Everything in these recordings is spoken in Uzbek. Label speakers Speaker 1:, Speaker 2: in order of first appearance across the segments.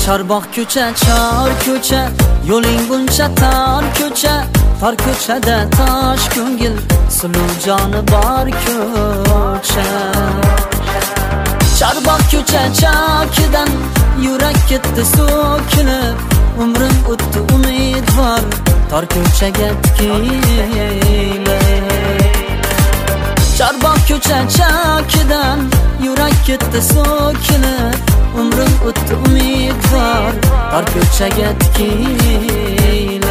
Speaker 1: Chorboq ko'cha, chor ko'cha, yo'ling buncha tor ko'cha, tor ko'chada tosh ko'ngil, suluv joni bor ko'cha. Chorboq ko'cha chokidan yurak ketdi so'kinib, umrim o'tdi umidvor, tor ko'chaga tikilib. Chorboq ko'cha chokidan yurak ketdi so'kinib, umrim o'tdi umidvor, tor ko'chaga tikilib.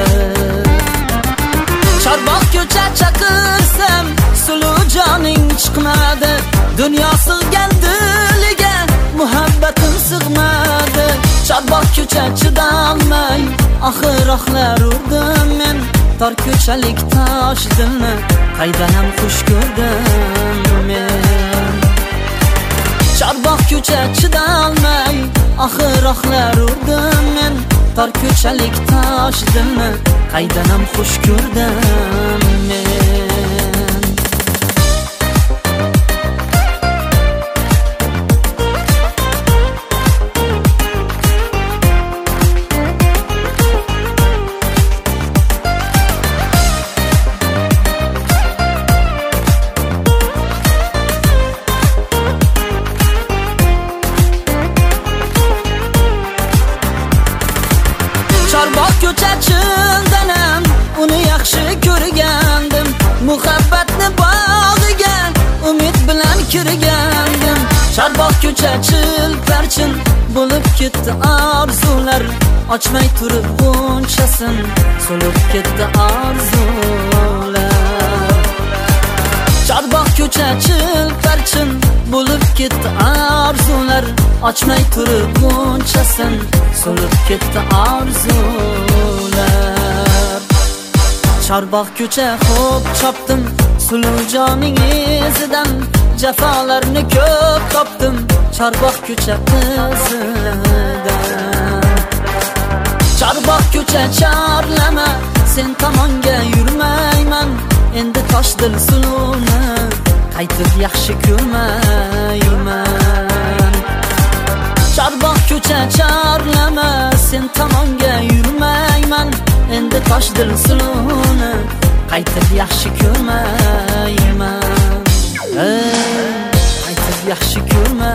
Speaker 1: Chorboq ko'cha chaqirsam, suluv joning chiqmadi, dunyo sig'gan diliga muhabbatim sig'madi. Chorboq ko'cha chidolmay, oxir oxlar urdim men, tor ko'chalik tosh dilni qaydan ham xush ko'rdim men. Chorboq ko'cha chidolmay, oxir oxlar urdim men, tor ko'chalik tosh dilni qaydan ham xush ko'rdim men. Chorboq ko'cha childanam, uni yaxshi ko'rgandim, muhabbatni bog'iga umid bilan kirgandim. Chorboq ko'cha chilparchin bo'lib ketdi orzular, ochmay turib g'unchasin, so'lib ketdi orzular. Chorboq ko'cha chilparchin bo'lib ketdi orzular, ochmay turib g'unchasin, so'lib ketdi orzular. Chorboq ko'cha xo'p chopdim, suluv joning izidan, jafolarni ko'p topdim, Chorboq ko'cha qizidan. Chorboq ko'cha chorlama, sen tomonga yurmayman, endi tosh dil suluvni qaytib yaxshi ko'rmayman. Chorboq ko'cha chorlama, sen tomonga yurmayman, endi tosh dil suluvni qaytib yaxshi ko'rmayman. Qaytib yaxshi ko'rmayman.